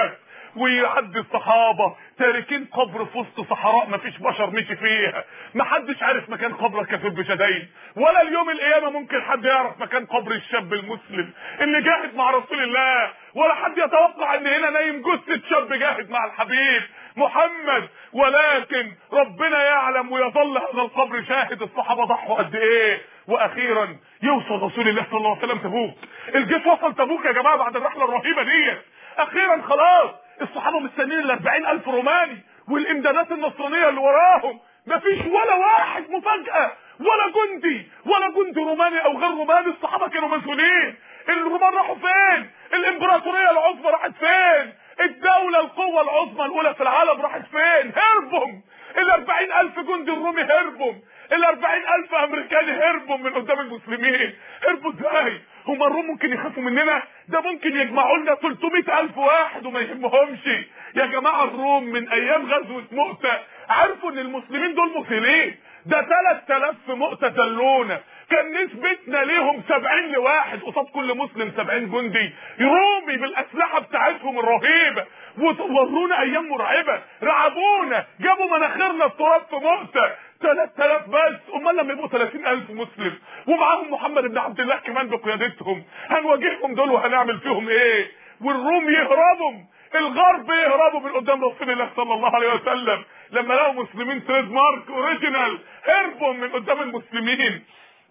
Speaker 1: ويعدي الصحابه تاركين قبر في وسط صحراء ما فيش بشر مشي فيها، ما حدش عارف مكان قبرك يا ذو البجدين، ولا اليوم القيامه ممكن حد يعرف مكان قبر الشاب المسلم اللي جاهد مع رسول الله، ولا حد يتوقع ان هنا نايم جثه شاب جاهد مع الحبيب محمد. ولكن ربنا يعلم ويظل هذا القبر شاهد الصحابه ضحوا قد ايه. واخيرا يوصل رسول الله صلى الله عليه وسلم تبوك. الجيش وصل تبوك يا جماعه بعد الرحله الرهيبه دي. اخيرا خلاص الصحابه مستنيين ال أربعين ألف روماني والامدادات النصرانيه اللي وراهم، مفيش ولا واحد مفاجاه، ولا جندي ولا جندي روماني او غير روماني. الصحابه كانوا مسؤولين، الرومان راحوا فين؟ الامبراطوريه العظمى راحت فين؟ الدوله القوه العظمى الاولى في العالم راحت فين؟ هربوا. الاربعين الف جندي الرومي هربوا. الاربعين الف امريكاني هربوا من قدام المسلمين. هربوا ازاي؟ هما الروم ممكن يخافوا مننا؟ ده ممكن يجمعوا لنا ثلاثمائة الف واحد وما يهمهمش. يا جماعه الروم من ايام غزوه مؤتة عرفوا ان المسلمين دول مثيرين. ده ثلاثة آلاف في مؤتة دلونا، كان نسبتنا ليهم سبعين لواحد قصاد كل مسلم سبعين جندي رومي بالاسلحه بتاعتهم الرهيبه، وورونا ايام مرعبه، رعبونا، جابوا مناخيرنا التراب في مؤتة. ثلاثة آلاف بس، امال لما يبقوا ثلاثين الف مسلم ومعاهم محمد بن عبد الله كمان بقيادتهم، هنواجههم دول وهنعمل فيهم ايه؟ والروم يهربوا، الغرب يهربوا من قدام رسول الله صلى الله عليه وسلم لما لقوا مسلمين تريد مارك اوريجينال، هربوا من قدام المسلمين.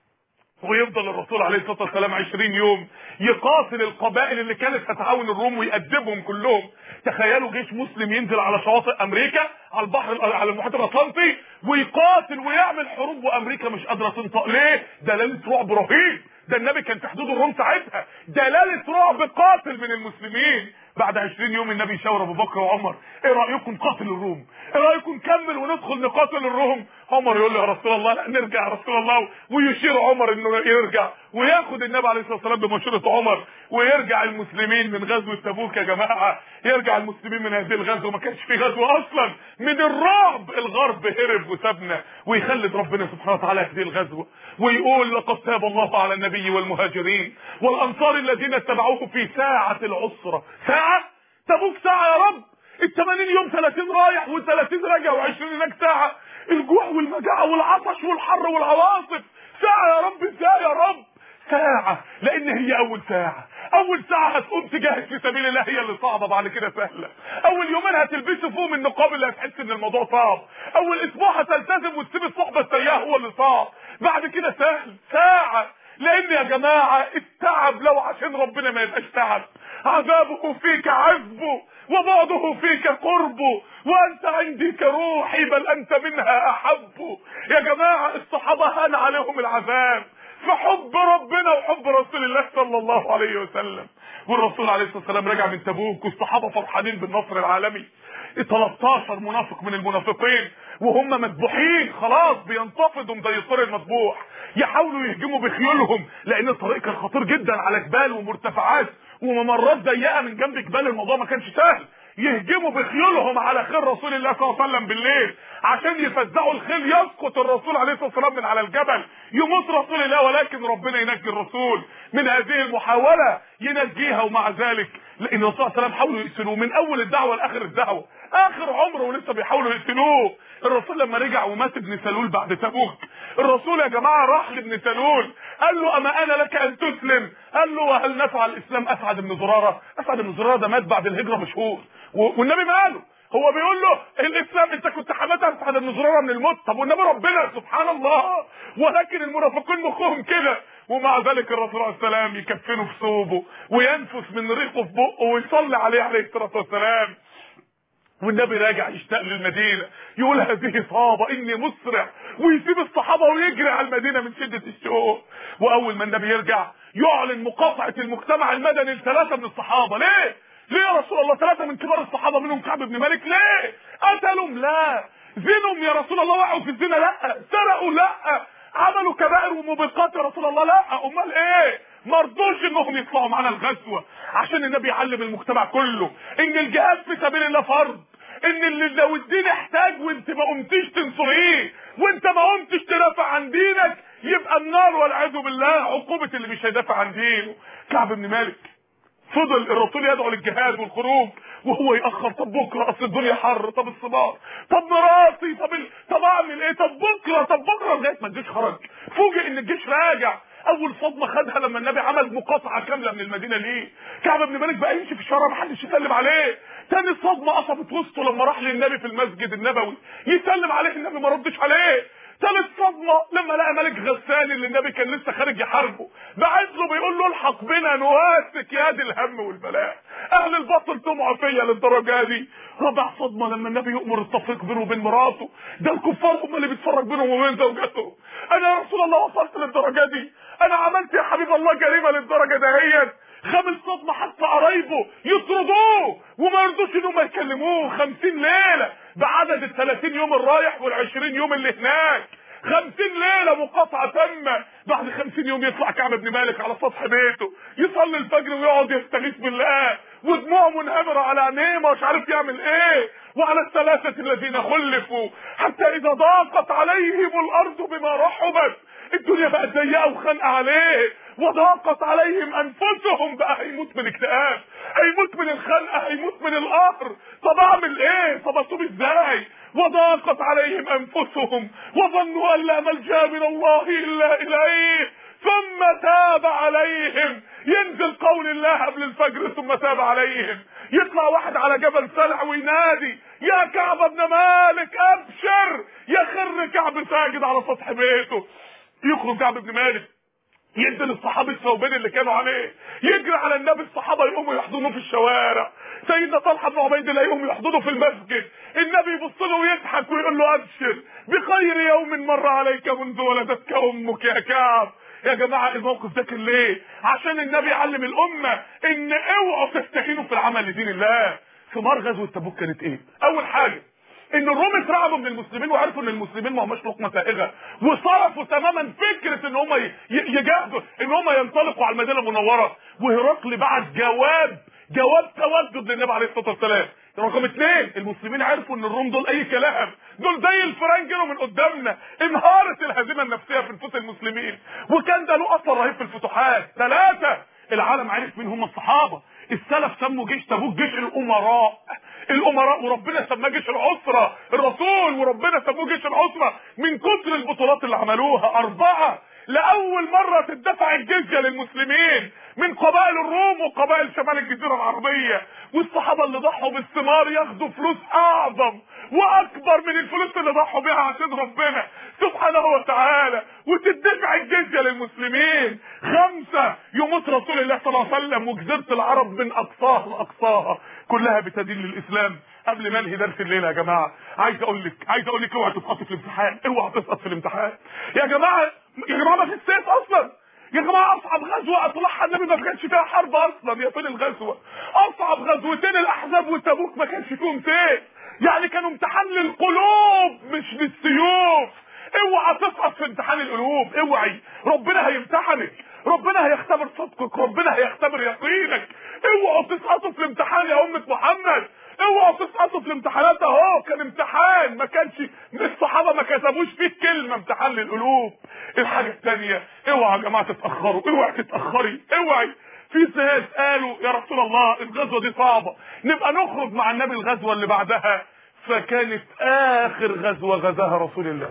Speaker 1: ويفضل الرسول عليه الصلاه والسلام عشرين يوم يقاتل القبائل اللي كانت هتعاون الروم ويأدبهم كلهم. تخيلوا جيش مسلم ينزل على شواطئ امريكا، على البحر، على المحيط الاطلنطي، ويقاتل ويعمل حروب وامريكا مش قادره تنطق. ليه؟ دلاله رعب رهيب. ده النبي كان في حدود الروم ساعتها، دلاله رعب قاتل من المسلمين. بعد عشرين يوم النبي يشاور ابو بكر وعمر، ايه رايكم نقاتل الروم؟ ايه رايكم نكمل وندخل نقاتل الروم؟ عمر يقول له يا رسول الله لا نرجع يا رسول الله، ويشير عمر انه يرجع، وياخد النبي عليه الصلاه والسلام بمشوره عمر، ويرجع المسلمين من غزوه تبوك. يا جماعه يرجع المسلمين من هذه الغزوه، ما كانش في غزوه اصلا، من الرعب الغرب هرب وسابنا، ويخلد ربنا سبحانه وتعالى هذه الغزوه ويقول لقد تاب الله على النبي والمهاجرين والانصار الذين اتبعوه في ساعه العسره. ساعه؟ تبوك ساعه يا رب؟ الثمانين يوم ثلاثين رايح وثلاثين راجع وعشرين هناك ساعه، الجوع والمجاعه والعطش والحر والعواصف، ساعه يا رب ازاي يا رب؟ ساعه، لان هي اول ساعه، اول ساعه هتقوم تجاهد في سبيل الله هي اللي صعبه، بعد كده سهله. اول يومين هتلبسوا فيهم النقاب اللي هتحس ان الموضوع صعب، اول اسبوع هتلتزم وتسيب الصحبه السيئه هو اللي صعب، بعد كده سهل. ساعه، لان يا جماعه التعب لو عشان ربنا ما يبقاش تعب، عذابه فيك عذبه وبعده فيك قربه وانت عندي كروحي بل انت منها احب. يا جماعه الصحابه هان عليهم العذاب في حب ربنا وحب رسول الله صلى الله عليه وسلم. والرسول عليه الصلاه والسلام رجع من تبوك والصحابه فرحانين بالنصر العالمي. تلتاشر منافق من المنافقين وهم مذبوحين خلاص بينتفضوا زي الطير المذبوح، يحاولوا يهجموا بخيولهم لان الطريق كان خطير جدا على جبال ومرتفعات وممرات ضيقه من جنب جبال، الموضوع ما كانش سهل. يهجموا بخيولهم على خيل رسول الله صلى الله عليه وسلم بالليل عشان يفزعوا الخيل، يسقط الرسول عليه الصلاه والسلام من على الجبل، يموت رسول الله، ولكن ربنا ينجي الرسول من هذه المحاوله ينجيها. ومع ذلك لان الرسول صلى الله عليه وسلم حاولوا يقتلوه من اول الدعوه لاخر الدعوه، اخر عمره ولسه بيحاولوا يقتلوه. الرسول لما رجع ومات ابن سلول بعد تبوك، الرسول يا جماعه راح لابن سلول قال له اما انا لك ان تسلم؟ قال له وهل نفع الاسلام اسعد بن زراره؟ اسعد بن زراره ده مات بعد الهجره بشهور، والنبي ماله؟ هو بيقول له الاسلام انت كنت حماتها اسعد بن زراره من الموت، طب والنبي ربنا سبحان الله، ولكن المنافقين مخهم كده. ومع ذلك الرسول عليه السلام يكفنه في ثوبه وينفس من ريقه في بقه ويصلي عليه عليه الصلاه والسلام. والنبي راجع يشتاق للمدينه يقول هذه صعبه اني مسرع، ويسيب الصحابه ويجري على المدينه من شده الشوق. واول ما النبي يرجع يعلن مقاطعه المجتمع المدني لثلاثه من الصحابه. ليه؟ ليه يا رسول الله؟ ثلاثه من كبار الصحابه منهم كعب بن مالك. ليه؟ قتلهم؟ لا. زنهم يا رسول الله؟ وقعوا في الزنا؟ لا. سرقوا؟ لا. عملوا كبائر وموبقات يا رسول الله؟ لا. امال ايه؟ مرضوش انهم يطلعوا معانا الغزوه عشان النبي يعلم المجتمع كله ان الجهاد في سبيل الله فرض، ان اللي لو الدين احتاج وانت ما قمتيش تنصريه وانت ما قمتش تدافع عن دينك يبقى النار والعياذ بالله عقوبه اللي مش هيدافع عن دينه. كعب بن مالك فضل الرسول يدعو للجهاد والخروج وهو يأخر، طب بكره اصل الدنيا حر، طب الصبار، طب مراتي، طب ال... طب اعمل ايه، طب بكره، طب بكره، لغايه ما الجيش خرج. فوجئ ان الجيش راجع. اول صدمه خدها لما النبي عمل مقاطعه كامله من المدينه ليه. كعب بن مالك بقى يمشي في الشارع محدش يسلم عليه. تاني صدمه قصفت وسطه لما راح للنبي في المسجد النبوي يسلم عليه، النبي ما ردش عليه. ثالث صدمه لما لقى ملك غسان اللي النبي كان لسه خارج يحاربه بعت له بيقول له الحق بنا نواسك يا دي الهم والبلاء، اهل الباطل طمعوا فيا للدرجه دي. رابع صدمه لما النبي يؤمر التفريق بينه وبين مراته، ده الكفار هم اللي بيتفرج بينهم وبين زوجته. انا يا رسول الله وصلت للدرجه دي؟ انا عملت يا حبيب الله جريمه للدرجه دهيت؟ خامس صدمه حتى قرايبه يطردوه وما يرضوش انهم يكلموه خمسين ليله بعدد ال ثلاثين يوم الرايح وال عشرين يوم اللي هناك، خمسين ليله مقاطعه تامه. بعد خمسين يوم يطلع كعب بن مالك على سطح بيته يصلي الفجر ويقعد يستغيث بالله ودموعه منهمره على عينيه مش عارف يعمل ايه. وعلى الثلاثه الذين خلفوا حتى اذا ضاقت عليهم الارض بما رحبت، الدنيا بقت ضيقه وخانقه عليه، وضاقت عليهم انفسهم، بقى هيموت من اكتئاب، هيموت من الخنقه، هيموت من القهر. طب اعمل ايه؟ طب اصوم ازاي؟ وضاقت عليهم انفسهم وظنوا ان لا ملجا من الله الا اليه ثم تاب عليهم. ينزل قول الله قبل الفجر ثم تاب عليهم، يطلع واحد على جبل سلع وينادي يا كعب بن مالك ابشر، يخر كعب ساجد على سطح بيته. يخرج كعب بن مالك يدي للصحابه الثوبين اللي كانوا عليه، يجري على النبي، الصحابه يقوموا يحضنوه في الشوارع، سيدنا طلحه بن عبيد الله يقوم يحضنه في المسجد، النبي يبص له ويضحك ويقول له ابشر بخير يوم مر عليك منذ ولدتك امك يا كعب. يا جماعه الموقف ده كان ليه؟ عشان النبي علم الامه ان اوعوا تستهينوا في العمل لدين الله. ثمار غزوه تبوك كانت ايه؟ اول حاجه ان الروم اترعبوا من المسلمين وعرفوا ان المسلمين ما هماش لقمه سائغه، وصرفوا تماما فكره ان هم يجاهدوا ان هم ينطلقوا على المدينه المنوره. وهرقل بعت جواب جواب تودد للنبي عليه الصلاه والسلام. رقم اثنين، المسلمين عرفوا ان الروم دول اي كلام، دول زي الفيران جروا من قدامنا. انهارت الهزيمه النفسيه في نفوس المسلمين، وكان ده له اثر رهيب في الفتوحات. ثلاثه، العالم عرف مين هم الصحابه. السلف سموا جيش تبوك جيش الامراء، الامراء وربنا سماه جيش العسره، الرسول وربنا سموه جيش العسره من كتر البطولات اللي عملوها. اربعه، لاول مره تدفع الجزيه للمسلمين من قبائل الروم وقبائل شمال الجزيره العربيه، والصحابه اللي ضحوا بالثمار ياخدوا فلوس اعظم واكبر من الفلوس اللي ضحوا بيها عشان ربنا سبحانه وتعالى، وتدفع الجزيه للمسلمين. خمسه، يموت رسول الله صلى الله عليه وسلم وجزيره العرب من اقصاها لاقصاها كلها بتدين للاسلام. قبل ما انهي درس الليله يا جماعه عايز اقول لك عايز اقول لك اوعى تسقط في الامتحان، اوعى تسقط في الامتحان يا جماعه. يا جماعه ما في السيف اصلا يا جماعه. اصعب غزوه اطلعها النبي ما كانش فيها حرب اصلا يا فين الغزوه. اصعب غزوتين الاحزاب وتبوك ما كانش فيهم سيف، يعني كانوا امتحان للقلوب مش للسيوف. اوعى تسقط في امتحان القلوب، اوعي، ربنا هيمتحنك، ربنا هيختبر صدقك، ربنا هيختبر يقينك. اوعوا تسقطوا في الامتحان يا امه محمد، اوعوا تسقطوا في الامتحانات. اهو كان امتحان ما كانش الصحابه ما كتبوش فيه كلمه، امتحان للقلوب. الحاجه الثانيه، اوعوا يا جماعه تتاخروا، اوعي تتاخري، اوعي. في ناس قالوا يا رسول الله الغزوه دي صعبه، نبقى نخرج مع النبي الغزوه اللي بعدها. فكانت اخر غزوه غزاها رسول الله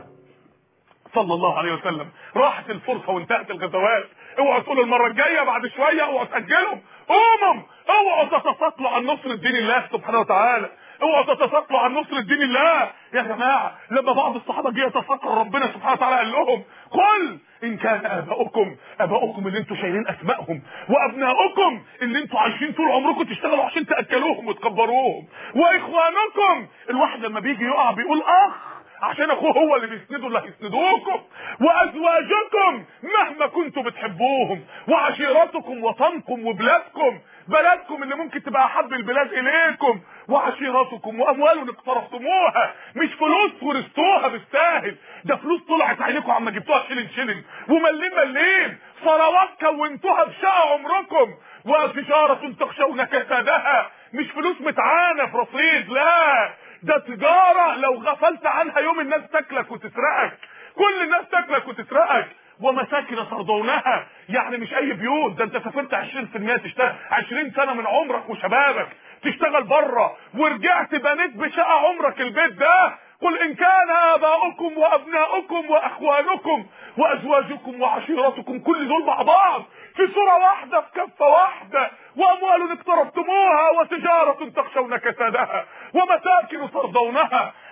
Speaker 1: صلى الله عليه وسلم، راحت الفرصه وانتهت الغزوات. اوعوا تقولوا المره الجايه بعد شويه، اوعوا تاجلهم. امم اوعوا تتساقلوا عن نصر دين الله سبحانه وتعالى، اوعوا تتساقلوا عن نصر دين الله يا جماعه. لما بعض الصحابه جه يتساقل ربنا سبحانه وتعالى قال لهم قل ان كان اباؤكم اباؤكم اللي انتوا شايلين اسمائهم، وابناؤكم اللي انتوا عايشين طول عمركم تشتغلوا عشان تاكلوهم وتكبروهم، واخوانكم، الواحد لما بيجي يقع بيقول اخ عشان اخوه هو اللي بيسنده اللي هيسندوكم، وازواجكم مهما كنتوا بتحبوهم، وعشيرتكم وطنكم وبلادكم، بلدكم اللي ممكن تبقى احب البلاد اليكم، وعشيرتكم واموال اقترفتموها، مش فلوس ورثتوها بالساهل، ده فلوس طلعت عينيكم عما جبتوها شيلين شيلين وملين ملين، ثروات كونتوها بشقى عمركم، وتجاره تخشون كسادها، مش فلوس متعانه في رصيد، لا ده تجاره لو غفلت عنها يوم الناس تاكلك وتسرقك، كل الناس تاكلك وتسرقك. ومساكن ترضونها، يعني مش اي بيوت، ده انت سافرت عشرين في المية تشتغل عشرين سنه من عمرك وشبابك تشتغل بره، ورجعت بنيت بشقى عمرك البيت ده. قل ان كان اباؤكم وابناؤكم واخوانكم وازواجكم وعشيرتكم، كل دول مع بعض في صورة واحدة في كفة واحدة، واموال اقترفتموها وتجارة تخشون كسادها ومساكن ترضونها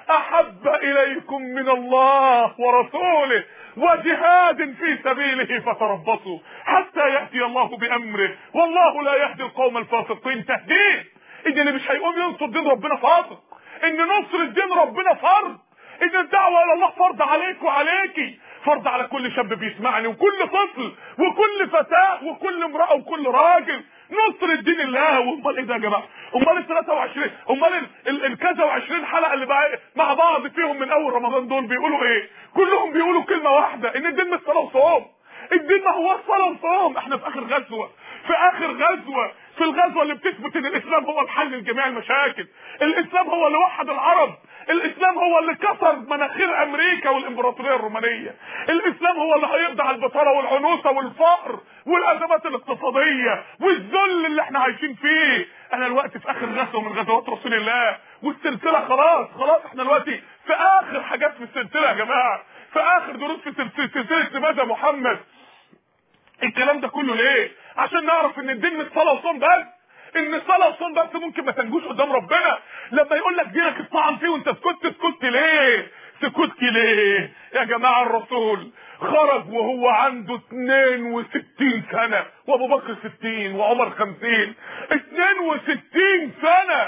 Speaker 1: احب اليكم من الله ورسوله وجهاد في سبيله فتربصوا حتى يأتي الله بأمره والله لا يهدي القوم الفاسقين. تهديد ان اللي مش هيقوم ينصر دين ربنا فاسق، ان نصر الدين ربنا فرض، ان الدعوة الى الله فرض عليك وعليكي، فرض على كل شاب بيسمعني وكل طفل وكل فتاة وكل امرأة وكل راجل. نصر الدين الله. وامال ايه ده يا جماعه؟ امال ال ثلاثة وعشرين امال ال كذا وعشرين حلقه اللي بقى مع بعض فيهم من اول رمضان دول بيقولوا ايه؟ كلهم بيقولوا كلمه واحده، ان الدين مش صلاه وصوم. الدين ما هو صلاه وصوم. احنا في اخر غزوه، في اخر غزوه، في الغزوه اللي بتثبت ان الاسلام هو الحل لجميع المشاكل. الاسلام هو اللي وحد العرب. الاسلام هو اللي كسر مناخير امريكا والامبراطوريه الرومانيه. الاسلام هو اللي هيقضي على البطاله والعنوسه والفقر والازمات الاقتصاديه والذل اللي احنا عايشين فيه. انا دلوقتي في اخر غزوه من غزوات رسول الله، والسلسله خلاص خلاص احنا دلوقتي في اخر حاجات في السلسله يا جماعه، في اخر دروس في سلسله سلسله لماذا محمد. الكلام ده كله ليه؟ عشان نعرف ان الدين مش صلاه وصوم بس، ان الصلاه والصوم بس ممكن ما تنجوش قدام ربنا. لما يقول لك دينك الطعن فيه وانت سكت، سكت ليه؟ سكت ليه؟ يا جماعه الرسول خرج وهو عنده اتنين وستين سنه، وابو بكر ستين وعمر خمسين. اتنين وستين سنه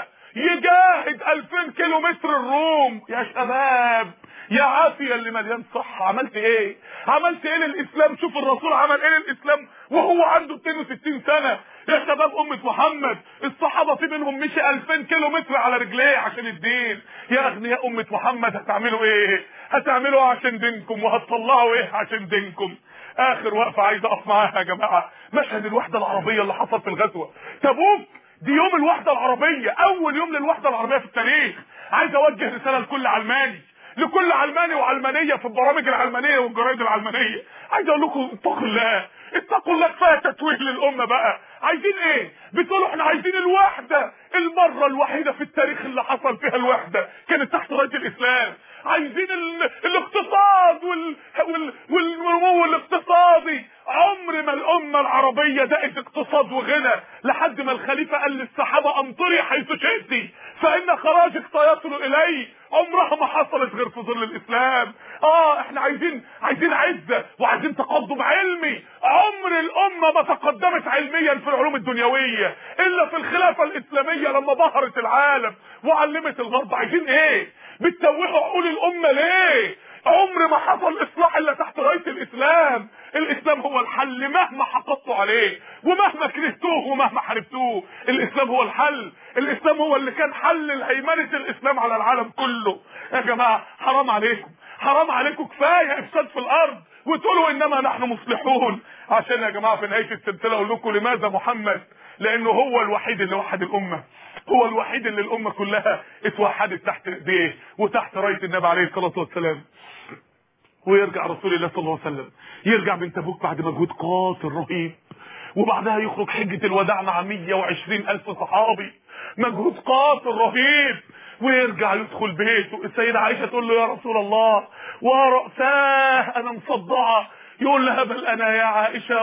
Speaker 1: يجاهد ألفين كيلو متر الروم. يا شباب يا عافيه اللي مليان صحه، عملت ايه؟ عملت ايه للاسلام؟ شوف الرسول عمل ايه للاسلام وهو عنده اتنين وستين سنه. يا شباب امه محمد الصحابه في منهم مشي ألفين كيلو متر على رجليه عشان الدين. يا اغنياء امه محمد هتعملوا ايه؟ هتعملوا عشان دينكم وهتطلعوا ايه عشان دينكم؟ اخر وقفه عايز اقف معاها يا جماعه، مشهد الوحده العربيه اللي حصل في الغزوه تبوك. دي يوم الوحده العربيه، اول يوم للوحده العربيه في التاريخ. عايز اوجه رساله لكل علماني، لكل علماني وعلمانيه في البرامج العلمانيه والجرايد العلمانيه. عايز اقول لكم اتقوا الله، اتقوا الله. كفايه تتويه للامه بقى. عايزين ايه؟ بتقولوا احنا عايزين الوحده. المره الوحيده في التاريخ اللي حصل فيها الوحده كانت تحت رايه الاسلام. عايزين ال... الاقتصاد وال... وال... والنمو الاقتصادي. عمر ما الامه العربيه دقت اقتصاد وغنى لحد ما الخليفه قال للصحابه امطري حيث شئتي فان خراجك سيصل الي. عمرها ما حصلت غير في ظل الاسلام. اه احنا عايزين عايزين عزه وعايزين تقدم علمي. عمر الامه ما تقدمت علميا في العلوم الدنيويه الا في الخلافه الاسلاميه لما بهرت العالم وعلمت الغرب. عايزين ايه؟ بتتوهوا عقول الامه ليه؟ عمر ما حصل اصلاح الا تحت رايه الاسلام. الاسلام هو الحل مهما حقدتوا عليه ومهما كرهتوه ومهما حاربتوه. الاسلام هو الحل. الاسلام هو اللي كان حل الهيمنه الاسلام على العالم كله. يا جماعه حرام عليكم، حرام عليكم. كفايه افساد في الارض وتقولوا انما نحن مصلحون. عشان يا جماعه في نهايه السلسله اقول لكم لماذا محمد، لانه هو الوحيد اللي وحد الامه، هو الوحيد اللي الامه كلها اتوحدت تحت ايديه وتحت رايه النبي عليه الصلاه والسلام. ويرجع رسول الله صلى الله عليه وسلم يرجع من تبوك بعد مجهود قاتل رهيب، وبعدها يخرج حجه الوداع مع مية وعشرين الف صحابي. مجهود قاتل رهيب. ويرجع يدخل بيته. السيده عائشه تقول له يا رسول الله ورأساه انا مصدعه. يقول لها بل انا يا عائشه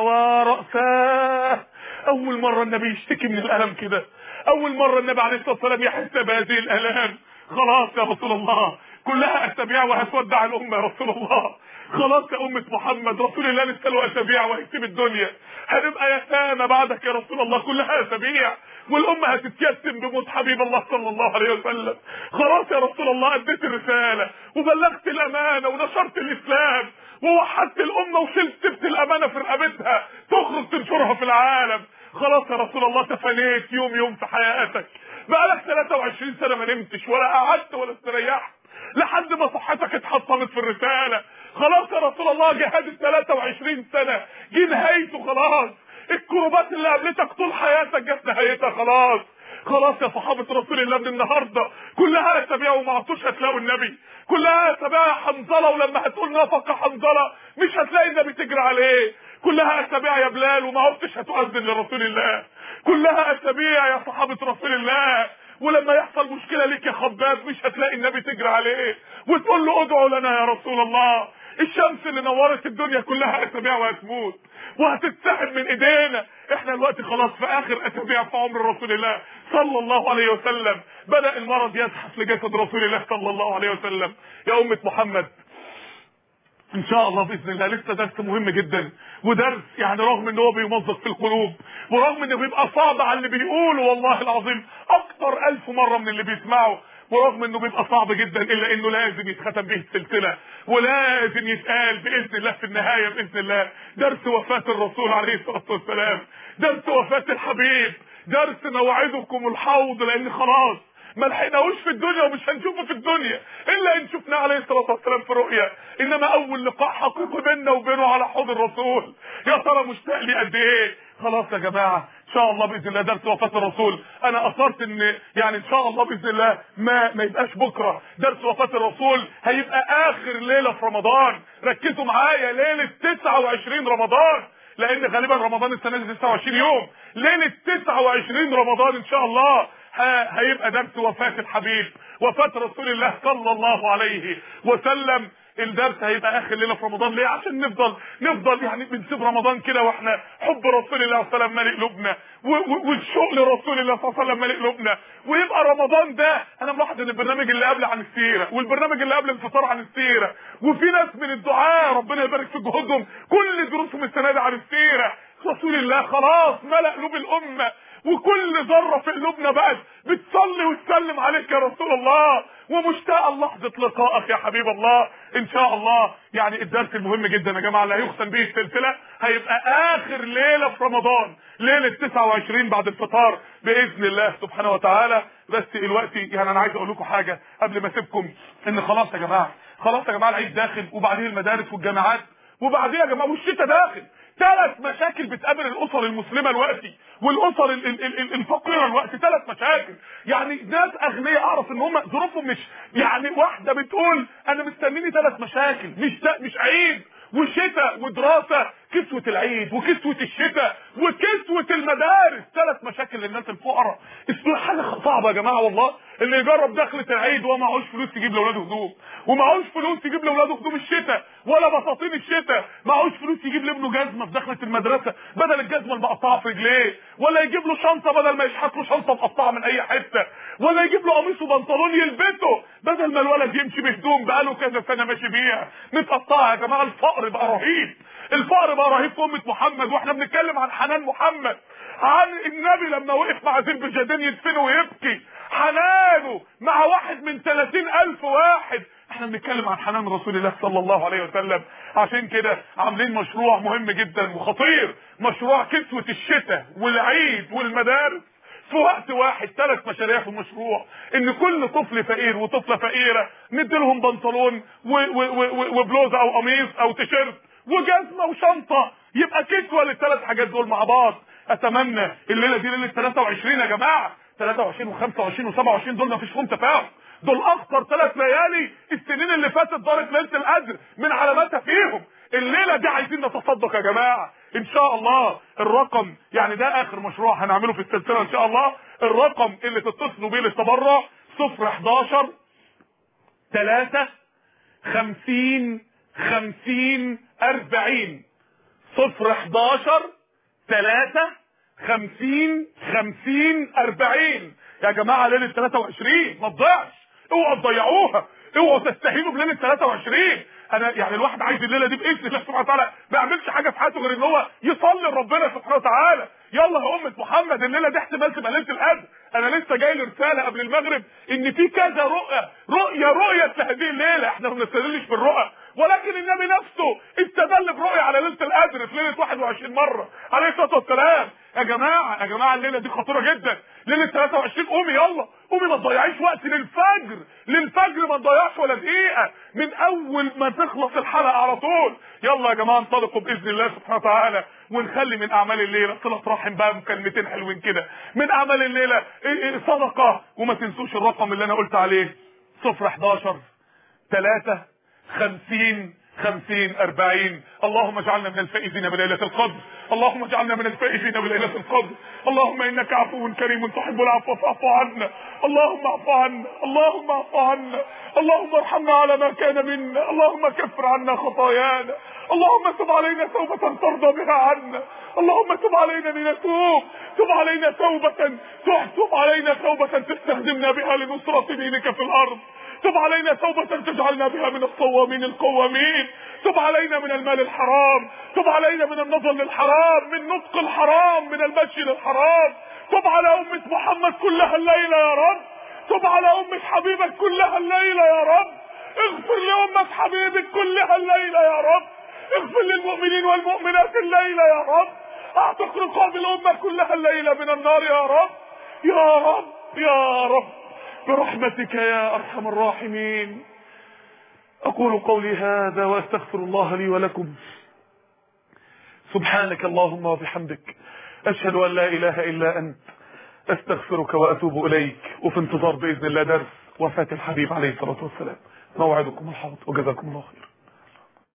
Speaker 1: ورأساه. اول مره النبي يشتكي من الالم كده، اول مره النبي عليه الصلاه والسلام يحس بهذه الالام. خلاص يا رسول الله كلها اسابيع وهتودع الامه يا رسول الله. خلاص يا امه محمد رسول الله لسه له اسابيع وهيسيب الدنيا. هنبقى يتامى بعدك يا رسول الله. كلها اسابيع والامه هتتيتم بموت حبيب الله صلى الله عليه وسلم. خلاص يا رسول الله اديت الرساله وبلغت الامانه ونشرت الاسلام ووحدت الامه وشلت سبت الامانه في رقبتها تخرج تنشرها في العالم. خلاص يا رسول الله تفانيت يوم يوم في حياتك. بقالك ثلاثة وعشرين سنه ما نمتش ولا قعدت ولا استريحت لحد ما صحتك اتحطمت في الرساله. خلاص يا رسول الله جهاد ال ثلاثة وعشرين سنه جه نهايته. خلاص الكروبات اللي قابلتك طول حياتك جت نهايتها. خلاص خلاص يا صحابه رسول الله من النهارده كلها اسابيع وما عطوش هتلاقوا النبي. كلها اسابيع حنظله ولما هتقول نفق حنظله مش هتلاقي النبي تجري عليه. كلها اسابيع يا بلال وما عدتش هتؤذن لرسول الله. كلها اسابيع يا صحابه رسول الله ولما يحصل مشكله ليك يا خباب مش هتلاقي النبي تجري عليه وتقول له ادعوا لنا يا رسول الله. الشمس اللي نورت الدنيا كلها اسابيع وهتموت وهتتسحب من ايدينا. احنا دلوقتي خلاص في اخر اسابيع في عمر رسول الله صلى الله عليه وسلم، بدأ المرض يزحف لجسد رسول الله صلى الله عليه وسلم. يا امة محمد ان شاء الله باذن الله لسه درس مهم جدا، ودرس يعني رغم ان هو بيمزق في القلوب، ورغم انه بيبقى صعب على اللي بيقوله والله العظيم اكتر الف مره من اللي بيسمعه، ورغم انه بيبقى صعب جدا الا انه لازم يتختم به السلسله، ولازم يتقال باذن الله في النهايه باذن الله. درس وفاه الرسول عليه الصلاه والسلام، درس وفاه الحبيب، درس موعدكم الحوض، لان خلاص ما لحقناهوش في الدنيا ومش هنشوفه في الدنيا الا ان شفناه عليه الصلاه والسلام في رؤيا، انما اول لقاء حقيقي بيننا وبينه على حوض الرسول. يا ترى مشتاق لي قد ايه؟ خلاص يا جماعه ان شاء الله باذن الله درس وفاه الرسول، انا اصرت ان يعني ان شاء الله باذن الله ما ما يبقاش بكره، درس وفاه الرسول هيبقى اخر ليله في رمضان. ركزوا معايا، ليله تسعة وعشرين رمضان، لان غالبا رمضان السنه دي تسعة وعشرين يوم، ليله تسعة وعشرين رمضان ان شاء الله هيبقى درس وفاه الحبيب، وفاه رسول الله صلى الله عليه وسلم. الدرس هيبقى اخر ليله في رمضان. ليه؟ عشان نفضل نفضل يعني بنسيب رمضان كده واحنا حب رسول الله صلى الله عليه وسلم مالئ قلوبنا، والشوق لرسول الله صلى الله عليه وسلم مالئ قلوبنا، ويبقى رمضان ده انا ملاحظ ان البرنامج اللي قبل عن السيره، والبرنامج اللي قبل الفطار عن السيره، وفي ناس من الدعاء ربنا يبارك في جهودهم كل دروسهم السنه دي عن السيره. رسول الله خلاص ملأ قلوب الامه، وكل ذره في قلوبنا بقت بتصلي وتسلم عليك يا رسول الله، ومشتاقه لحظه لقائك يا حبيب الله ان شاء الله. يعني الدرس المهم جدا يا جماعه اللي هيختم به السلسله هيبقى اخر ليله في رمضان، ليله تسعة وعشرين بعد الفطار باذن الله سبحانه وتعالى. بس دلوقتي يعني انا عايز اقول لكم حاجه قبل ما اسيبكم، ان خلاص يا جماعه خلاص يا جماعه العيد داخل، وبعدين المدارس والجامعات، وبعدين يا جماعه والشتاء داخل. ثلاث مشاكل بتقابل الاسر المسلمه دلوقتي والاسر الفقيره دلوقتي، ثلاث مشاكل. يعني ناس اغنياء اعرف ان هم ظروفهم مش يعني، واحده بتقول انا مستنيني ثلاث مشاكل، مش مش عيد وشتاء ودراسه، كسوه العيد وكسوه الشتاء وكسوه المدارس، ثلاث مشاكل للناس الفقراء. اسمها حاجه صعبه يا جماعه والله. اللي يجرب دخلة العيد وما معهوش فلوس يجيب لاولاده هدوم، ومعهوش فلوس يجيب لاولاده هدوم الشتاء ولا بساطين الشتاء، معهوش فلوس يجيب لابنه جزمه في دخلة المدرسه بدل الجزمه المقطعه في رجليه، ولا يجيب له شنطه بدل ما يشحت له شنطه مقطعه من اي حته، ولا يجيب له قميص وبنطلون يلبسه بدل ما الولد يمشي بهدوم بقاله كذا سنه ماشي بيها متقطعه. يا جماعه الفقر بقى رهيب، الفقر بقى رهيب في امه محمد، واحنا بنتكلم عن حنان محمد، عن النبي لما وقف مع ذئب الجدين يدفنه ويبكي، حنانه مع واحد من ثلاثين الف واحد. احنا بنتكلم عن حنان رسول الله صلى الله عليه وسلم. عشان كده عاملين مشروع مهم جدا وخطير، مشروع كسوة الشتاء والعيد والمدارس في وقت واحد. ثلاث مشاريع في المشروع، ان كل طفل فقير وطفله فقيره ندي لهم بنطلون وبلوزه او قميص او تيشيرت وجزمه وشنطه، يبقى كسوه للثلاث حاجات دول مع بعض. اتمنى الليله دي ليله ثلاثة وعشرين يا جماعه، ثلاثة وعشرين وخمسة وعشرين وسبعة وعشرين دول ما فيش فيهم تفاهم، دول اخطر ثلاث ليالي السنين اللي فاتت دارت ليله القدر من علاماتها فيهم. الليله دي عايزين نتصدق يا جماعه ان شاء الله. الرقم يعني ده اخر مشروع هنعمله في السلسله ان شاء الله. الرقم اللي تتصلوا بيه للتبرع صفر حداشر ثلاثة خمسين خمسين اربعين، صفر حداشر ثلاثة خمسين خمسين اربعين. يا جماعه ليله ثلاثة وعشرين ما تضيعش، اوعوا تضيعوها، اوعوا تستهينوا بليله ثلاثة وعشرين. انا يعني الواحد عايز الليله دي باذن الله سبحانه وتعالى ما يعملش حاجه في حياته غير ان هو يصلي لربنا سبحانه وتعالى. يلا يا امه محمد الليله دي احتمال تبقى ليله القدر. انا لسه جاي لي رساله قبل المغرب ان في كذا رؤيه رؤيه رؤيه في هذه الليله، احنا ما بنستدلش بالرؤى، ولكن النبي نفسه استدل برؤيه على ليله القدر في ليله واحد وعشرين مره عليه الصلاه والسلام. يا جماعه يا جماعه الليله دي خطيره جدا، ليله ثلاثة وعشرين. قومي يلا قومي، ما تضيعيش وقت للفجر، للفجر ما تضيعش ولا دقيقه من اول ما تخلص الحلقه على طول. يلا يا جماعه انطلقوا باذن الله سبحانه وتعالى، ونخلي من اعمال الليله صله رحم بقى مكالمتين حلوين كده، من اعمال الليله صدقه. وما تنسوش الرقم اللي انا قلت عليه صفر حداشر ثلاثة خمسين خمسين أربعين. اللهم اجعلنا من الفائزين بليلة القدر، اللهم اجعلنا من الفائزين بليلة القدر. اللهم انك عفو كريم تحب العفو فاعف عنا، اللهم اعف عنا، اللهم اعف عنا، اللهم ارحمنا على ما كان منا، اللهم كفر عنا خطايانا، اللهم تب علينا توبة ترضى بها عنا، اللهم تب علينا لنتوب، تب علينا توبة تب علينا توبة تستخدمنا بها لنصرة دينك في الارض، تب علينا توبة تجعلنا بها من الصوامين القوامين، تب علينا من المال الحرام، تب علينا من النظر للحرام، من نطق الحرام، من المشي للحرام، تب على أمة محمد كلها الليلة يا رب، تب على أمة حبيبك كلها الليلة يا رب، اغفر لأمة حبيبك كلها الليلة يا رب، اغفر للمؤمنين والمؤمنات الليلة يا رب، اعتق رقاب الأمة كلها الليلة من النار يا رب، يا رب يا رب برحمتك يا أرحم الراحمين. أقول قولي هذا وأستغفر الله لي ولكم. سبحانك اللهم وبحمدك، أشهد أن لا إله إلا أنت، أستغفرك وأتوب إليك. وفي انتظار بإذن الله درس وفاة الحبيب عليه الصلاة والسلام. موعدكم الحوض، وجزاكم الله خير.